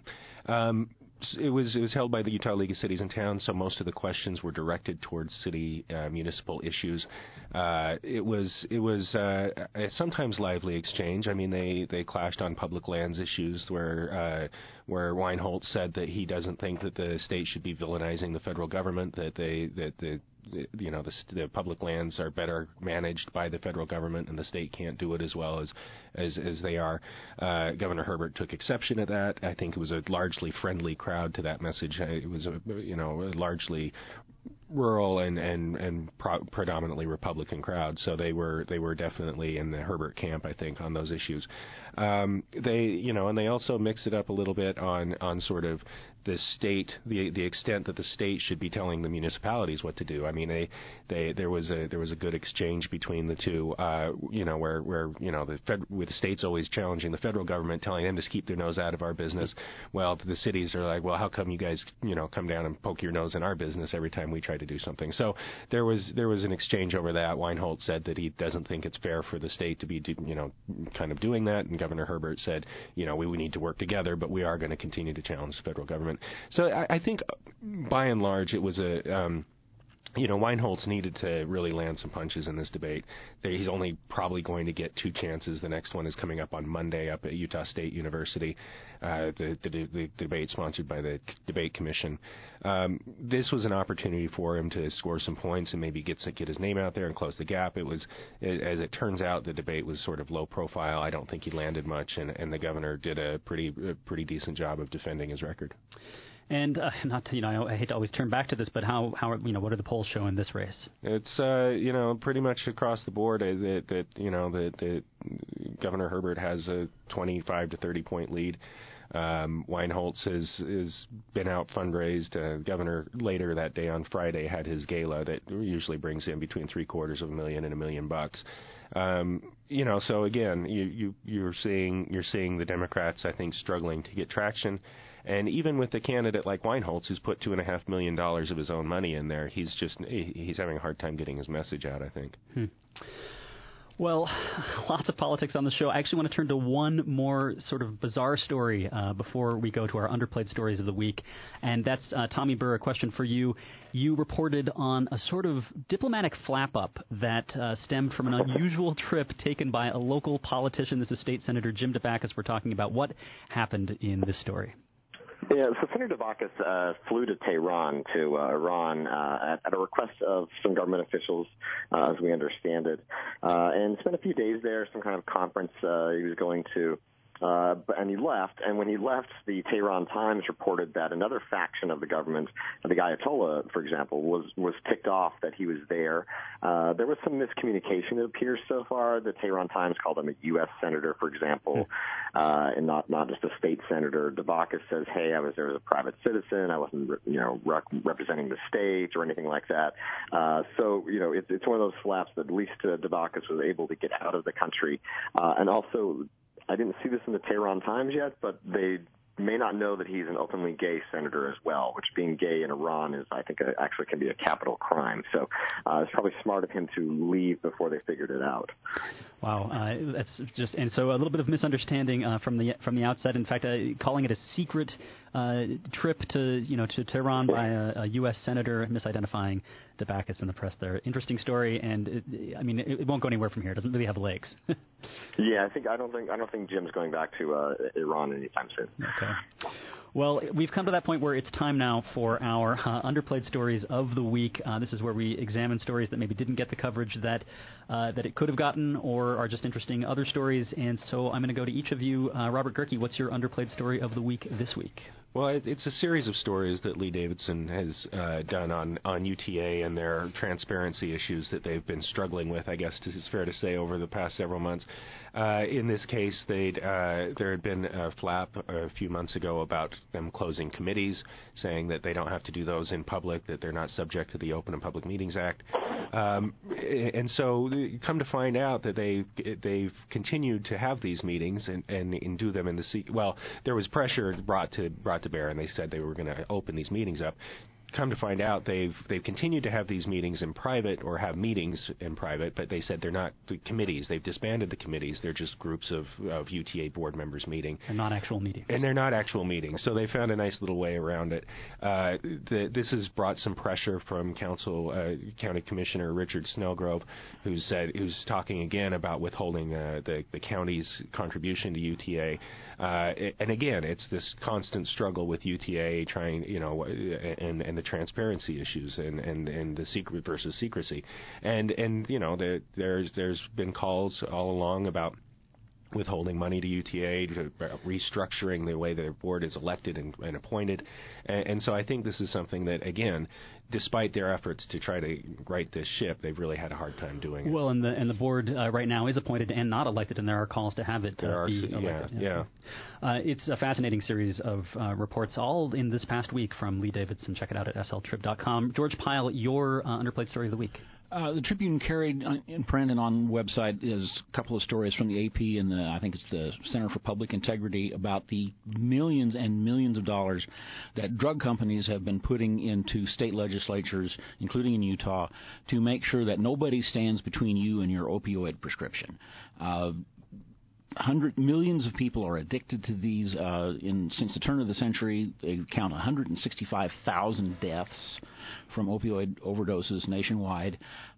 It was held by the Utah League of Cities and Towns, so most of the questions were directed towards city municipal issues. It was a sometimes lively exchange. I mean, they clashed on public lands issues where Weinholz said that he doesn't think that the state should be villainizing the federal government, that the public lands are better managed by the federal government and the state can't do it as well as they are. Governor Herbert took exception to that. I think it was a largely friendly crowd to that message. It was a largely rural and predominantly Republican crowd, so they were definitely in the Herbert camp, I think, on those issues. They also mixed it up a little bit on sort of the state, the extent that the state should be telling the municipalities what to do. I mean, there was a good exchange between the two, where the states always challenging the federal government, telling them to keep their nose out of our business. Well, the cities are like, well, how come you guys, come down and poke your nose in our business every time we try to do something? So there was an exchange over that. Weinholz said that he doesn't think it's fair for the state to be, kind of doing that, and Governor Herbert said, we need to work together, but we are going to continue to challenge the federal government. So I think, by and large, it was Weinholz needed to really land some punches in this debate. He's only probably going to get two chances. The next one is coming up on Monday up at Utah State University, the debate sponsored by the Debate Commission. This was an opportunity for him to score some points and maybe get his name out there and close the gap. As it turns out, the debate was sort of low profile. I don't think he landed much, and the governor did a pretty decent job of defending his record. And not to, I hate to always turn back to this, but how what are the polls show in this race? It's pretty much across the board that Governor Herbert has a 25 to 30 point lead. Weinholz has been out fundraised. Governor later that day on Friday had his gala that usually brings in between $750,000 and $1 million. So again, you're seeing the Democrats, I think, struggling to get traction. And even with a candidate like Weinholz, who's put $2.5 million of his own money in there, he's having a hard time getting his message out, I think. Well, lots of politics on the show. I actually want to turn to one more sort of bizarre story before we go to our underplayed stories of the week, and that's Tommy Burr, a question for you. You reported on a sort of diplomatic flap-up that stemmed from an unusual trip taken by a local politician. This is State Senator Jim Dabakis we're talking about. What happened in this story? Yeah, so Senator Dabakis flew to Tehran, to Iran, at a request of some government officials, as we understand it, and spent a few days there, some kind of conference he was going to. And he left, and when he left, the Tehran Times reported that another faction of the government, the Ayatollah, for example, was ticked off that he was there. There was some miscommunication, it appears, so far. The Tehran Times called him a U.S. senator, for example, and not just a state senator. Dabakis says, hey, I was there as a private citizen. I wasn't, representing the state or anything like that. So, it's one of those flaps that at least Dabakis was able to get out of the country. And also, I didn't see this in the Tehran Times yet, but they may not know that he's an openly gay senator as well, which being gay in Iran is, I think, actually can be a capital crime. So it's probably smart of him to leave before they figured it out. Wow, that's just, and so a little bit of misunderstanding from the outset. In fact, calling it a secret trip to Tehran by a U.S. senator, misidentifying Dabakis in the press there. Interesting story, and it won't go anywhere from here. It doesn't really have legs. Yeah, I don't think Jim's going back to Iran anytime soon. Okay. Well, we've come to that point where it's time now for our underplayed stories of the week. This is where we examine stories that maybe didn't get the coverage that it could have gotten, or are just interesting other stories. And so I'm going to go to each of you. Robert Gehrke, what's your underplayed story of the week this week? Well, it's a series of stories that Lee Davidson has done on UTA and their transparency issues that they've been struggling with, I guess it's fair to say, over the past several months. In this case, there had been a flap a few months ago about them closing committees, saying that they don't have to do those in public, that they're not subject to the Open and Public Meetings Act. And so come to find out that they've continued to have these meetings and do them in the well, there was pressure brought to bear, and they said they were going to open these meetings up. Come to find out, they've continued to have these meetings in private, or have meetings in private, but they said they're not the committees. They've disbanded the committees. They're just groups of UTA board members meeting. And not actual meetings. And they're not actual meetings. So they found a nice little way around it. This has brought some pressure from County Commissioner Richard Snellgrove, who's talking again about withholding the county's contribution to UTA. And again, it's this constant struggle with UTA trying, and the transparency issues and the secret versus secrecy, and there's been calls all along about withholding money to UTA, restructuring the way the board is elected and appointed, and so I think this is something that, again, despite their efforts to try to right this ship, they've really had a hard time doing it. Well, and the board right now is appointed and not elected, and there are calls to have it be elected. Yeah. It's a fascinating series of reports, all in this past week from Lee Davidson. Check it out at sltrib.com. George Pyle, your underplayed story of the week. The Tribune carried in print and on the website is a couple of stories from the AP and I think it's the Center for Public Integrity about the millions and millions of dollars that drug companies have been putting into state legislatures, including in Utah, to make sure that nobody stands between you and your opioid prescription. Millions of people are addicted to these. Since the turn of the century, they count 165,000 deaths from opioid overdoses nationwide.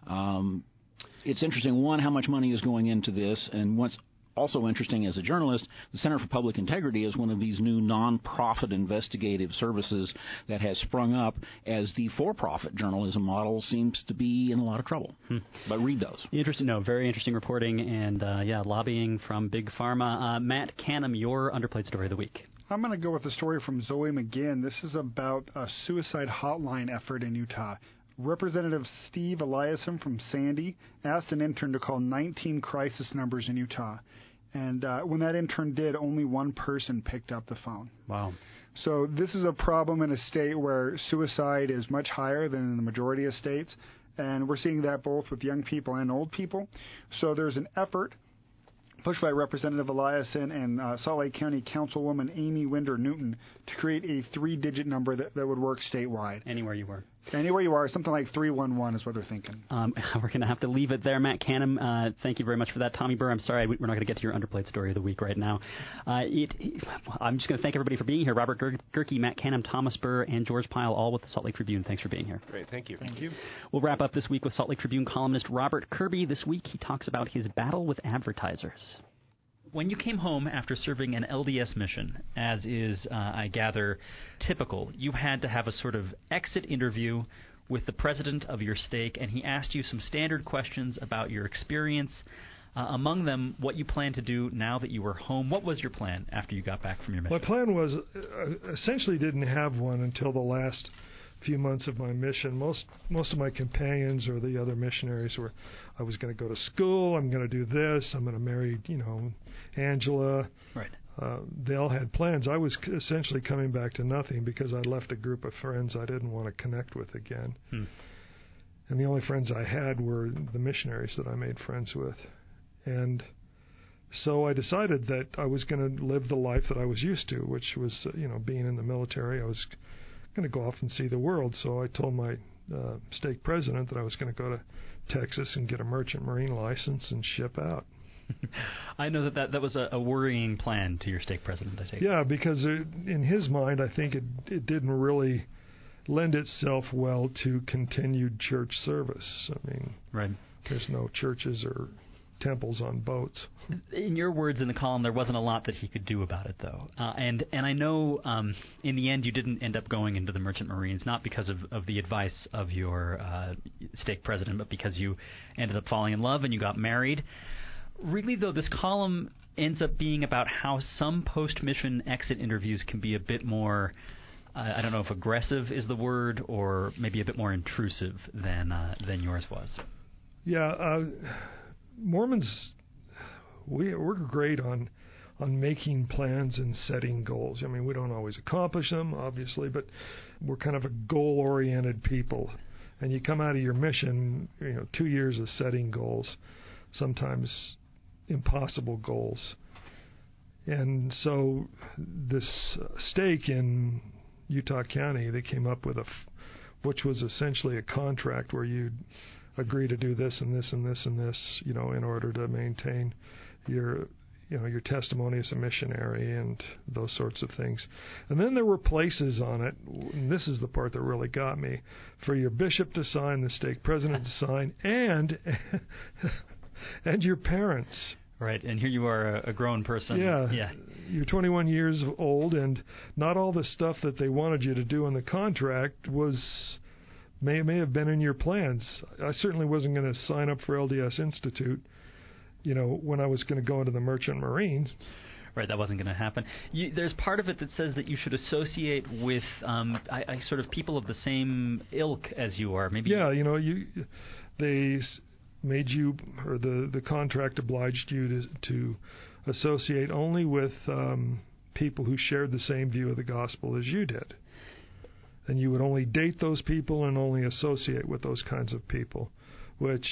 It's interesting, one, how much money is going into this, and what's also interesting as a journalist, the Center for Public Integrity is one of these new non-profit investigative services that has sprung up as the for-profit journalism model seems to be in a lot of trouble. But read those. Very interesting reporting and, lobbying from Big Pharma. Matt Canham, your underplayed story of the week. I'm going to go with a story from Zoe McGinn. This is about a suicide hotline effort in Utah. Representative Steve Eliason from Sandy asked an intern to call 19 crisis numbers in Utah. And when that intern did, only one person picked up the phone. Wow. So this is a problem in a state where suicide is much higher than in the majority of states. And we're seeing that both with young people and old people. So there's an effort pushed by Representative Eliason and Salt Lake County Councilwoman Amy Winder Newton to create a 3-digit number that would work statewide. Anywhere you were. Anywhere you are, something like 311 is what they're thinking. We're going to have to leave it there. Matt Canham, thank you very much for that. Tommy Burr, I'm sorry, we're not going to get to your underplayed story of the week right now. I'm just going to thank everybody for being here. Robert Gehrke, Matt Canham, Thomas Burr, and George Pyle, all with the Salt Lake Tribune. Thanks for being here. Great, thank you. Thank you. We'll wrap up this week with Salt Lake Tribune columnist Robert Kirby. This week he talks about his battle with advertisers. When you came home after serving an LDS mission, as is, I gather, typical, you had to have a sort of exit interview with the president of your stake, and he asked you some standard questions about your experience. Among them, what you plan to do now that you were home. What was your plan after you got back from your mission? My plan was, essentially didn't have one until the last few months of my mission. Most of my companions or the other missionaries were, I was going to go to school, I'm going to do this, I'm going to marry, Angela. Right. They all had plans. I was essentially coming back to nothing because I left a group of friends I didn't want to connect with again. And the only friends I had were the missionaries that I made friends with. And so I decided that I was going to live the life that I was used to, which was, being in the military. I was going to go off and see the world. So I told my stake president that I was going to go to Texas and get a merchant marine license and ship out. I know that was a worrying plan to your stake president, I take it. Yeah, because in his mind, I think it didn't really lend itself well to continued church service. I mean, right. There's no churches or temples on boats. In your words in the column, there wasn't a lot that he could do about it, though. And I know in the end you didn't end up going into the Merchant Marines, not because of the advice of your stake president, but because you ended up falling in love and you got married. Really, though, this column ends up being about how some post-mission exit interviews can be a bit more, I don't know if aggressive is the word, or maybe a bit more intrusive than yours was. Yeah, Mormons, we're great on making plans and setting goals. I mean, we don't always accomplish them, obviously, but we're kind of a goal-oriented people. And you come out of your mission, 2 years of setting goals, sometimes impossible goals. And so this stake in Utah County, they came up with which was essentially a contract where you'd agree to do this and this and this and this, in order to maintain your testimony as a missionary and those sorts of things. And then there were places on it, and this is the part that really got me, for your bishop to sign, the stake president to sign, and your parents. Right, and here you are, a grown person. Yeah. You're 21 years old, and not all the stuff that they wanted you to do in the contract may have been in your plans. I certainly wasn't going to sign up for LDS Institute, when I was going to go into the Merchant Marines. Right, that wasn't going to happen. There's part of it that says that you should associate with sort of people of the same ilk as you are. Maybe. Yeah, they made you, or the contract obliged you to associate only with people who shared the same view of the gospel as you did. And you would only date those people and only associate with those kinds of people, which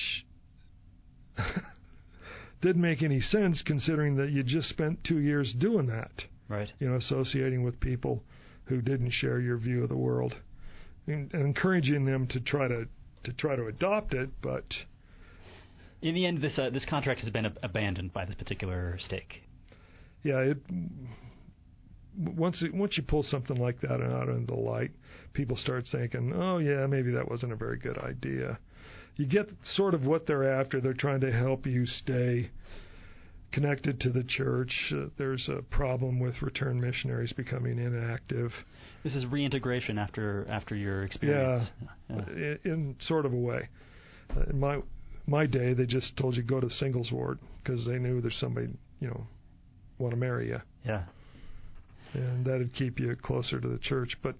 didn't make any sense considering that you just spent 2 years doing that. Right. Associating with people who didn't share your view of the world, and encouraging them to try to adopt it, but in the end, this contract has been abandoned by this particular stake. Yeah, once you pull something like that out into the light, people start thinking, oh yeah, maybe that wasn't a very good idea. You get sort of what they're after. They're trying to help you stay connected to the church. There's a problem with returned missionaries becoming inactive. This is reintegration after your experience. Yeah. In sort of a way. In my day, they just told you go to singles ward because they knew there's somebody, want to marry you. Yeah. And that'd keep you closer to the church. But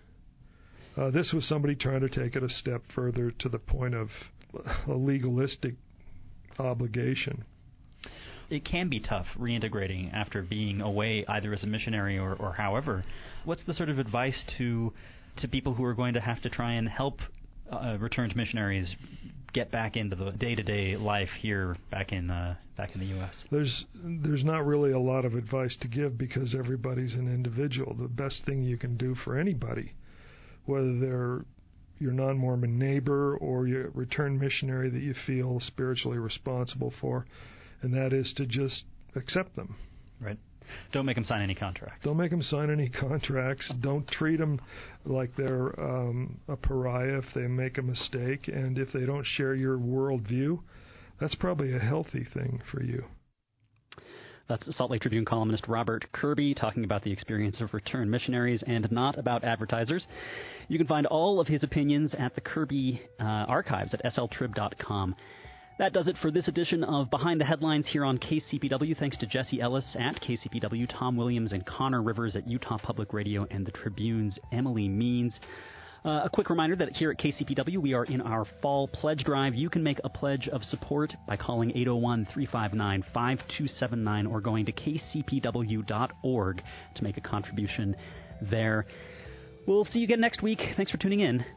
this was somebody trying to take it a step further to the point of a legalistic obligation. It can be tough reintegrating after being away either as a missionary or however. What's the sort of advice to people who are going to have to try and help returned missionaries get back into the day-to-day life here back in the U.S.? There's not really a lot of advice to give because everybody's an individual. The best thing you can do for anybody, whether they're your non-Mormon neighbor or your returned missionary that you feel spiritually responsible for, and that is to just accept them. Right. Don't make them sign any contracts. Don't make them sign any contracts. Don't treat them like they're a pariah if they make a mistake. And if they don't share your worldview, that's probably a healthy thing for you. That's Salt Lake Tribune columnist Robert Kirby talking about the experience of returned missionaries and not about advertisers. You can find all of his opinions at the Kirby archives at sltrib.com. That does it for this edition of Behind the Headlines here on KCPW. Thanks to Jesse Ellis at KCPW, Tom Williams and Connor Rivers at Utah Public Radio, and the Tribune's Emily Means. A quick reminder that here at KCPW we are in our fall pledge drive. You can make a pledge of support by calling 801-359-5279 or going to kcpw.org to make a contribution there. We'll see you again next week. Thanks for tuning in.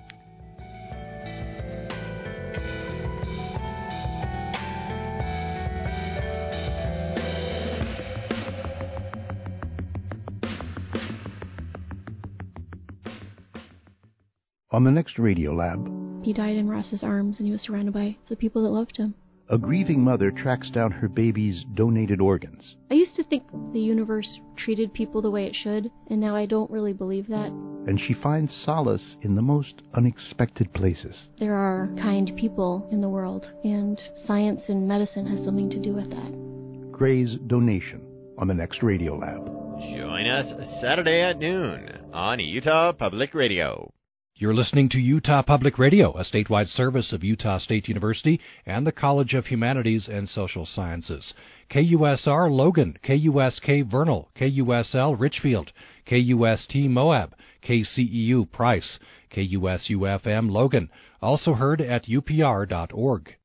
On the next Radiolab, he died in Ross's arms and he was surrounded by the people that loved him. A grieving mother tracks down her baby's donated organs. I used to think the universe treated people the way it should, and now I don't really believe that. and she finds solace in the most unexpected places. There are kind people in the world, and science and medicine has something to do with that. Gray's Donation on the next Radiolab. Join us Saturday at noon on Utah Public Radio. You're listening to Utah Public Radio, a statewide service of Utah State University and the College of Humanities and Social Sciences. KUSR Logan, KUSK Vernal, KUSL Richfield, KUST Moab, KCEU Price, KUSU-FM Logan, also heard at upr.org.